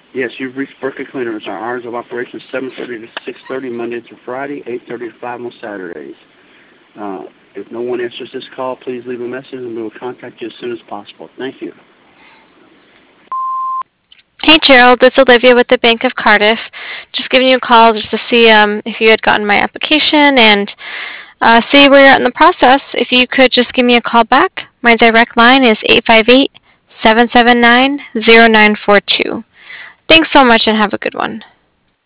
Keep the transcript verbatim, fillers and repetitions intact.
Yes, you've reached Berkeley Cleaners. Our hours of operation is seven thirty to six thirty Monday through Friday, eight thirty to five on Saturdays. Uh, if no one answers this call, please leave a message and we will contact you as soon as possible. Thank you. Hey Gerald, it's Olivia with the Bank of Cardiff. Just giving you a call just to see um, if you had gotten my application and uh, see where you're at in the process. If you could just give me a call back. My direct line is eight five eight, seven seven nine, zero nine four two. Thanks so much and have a good one.